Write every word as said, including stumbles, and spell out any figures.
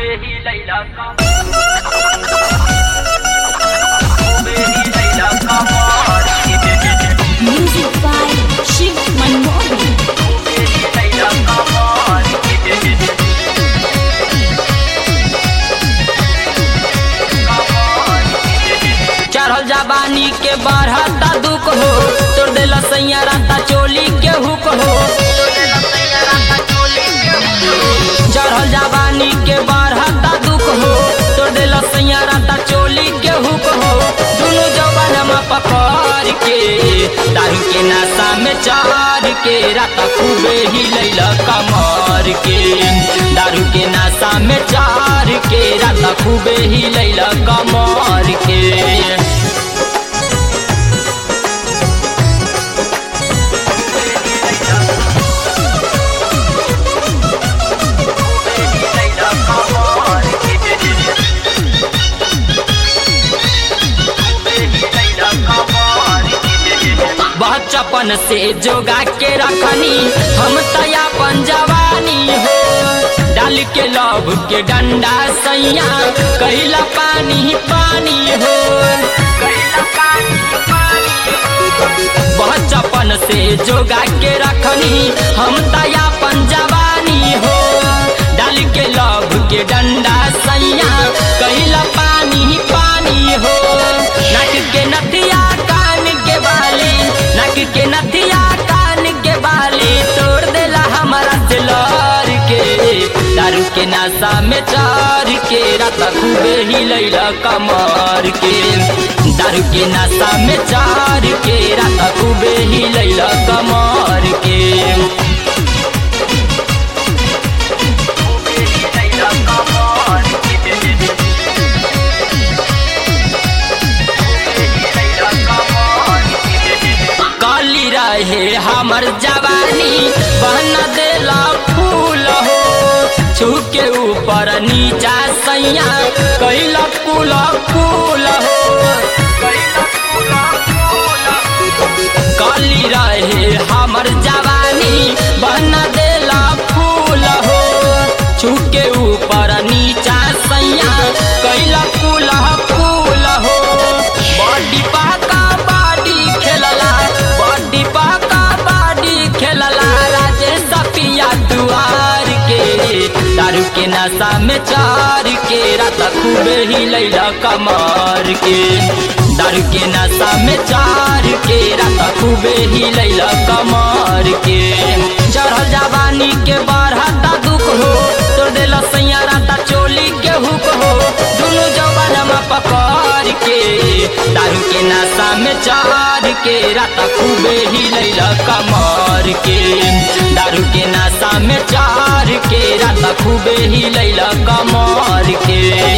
खूबे ही लैला का खूबे ही लैला का मार Music by Shiv Manmohan. खूबे ही लैला का मार चढ़ल जवानी के बढ़ता दुख हो तोड़ देला सैया राता चोली के हुक हो चढ़ल जवानी के बढ़ता दुख हो तोड़ देला सैया राता चोली के हुक हो दुनू जवानमा पकड़ के दारू के नशा में चढ़ के राता खूबे ही लैला कमर के दारू के नशा में चढ़ के राता खूबे ही लैला कमर के बचपन से जोगा के रखनी हम तयापन जवानी हो डाल के लव के डंडा सैया कहला पानी पानी हो बचपन से जोगा के रखनी हम तयापन जवानी हो डाल के लव के डंडा सैया कहला पानी पानी हो नाक के नथिया कान के बाली नाक के नथिया कान के बाली तोड़ देला हमारा दिलर के दारू के नशा में चढ़ के राता खूबे ही लैला कमर के दारू के नशा में चढ़ के राता खूबे ही लैला कमर के रहे हमर जवानी बहना देला फूल हो छू के ऊपर नीचा सैया कैला कुल कुल हो काली रहे हमर जवानी बहना देला फूल हो छू के ऊपर नीचा सैया कैला कुल कुल हो बॉडी पाका बॉडी खेलला बॉडी पाका बॉडी खेलला राजेश पिया दुआर के दारू के नशा में चढ़ के राता खूबे ही लैला कमर के दारू के नशा में चढ़ के राता खूबे ही लैला कमर के चढ़ल जवानी के बढ़ता दुख हो तोड़ देला सैया राता चोली के हुक हो दुनू जवानमा पकड़ के दारू के नशा में चढ़ के राता खूबे ही लैला कमर के दारू के नशा में चढ़ के राता खूबे ही लैला कमर के।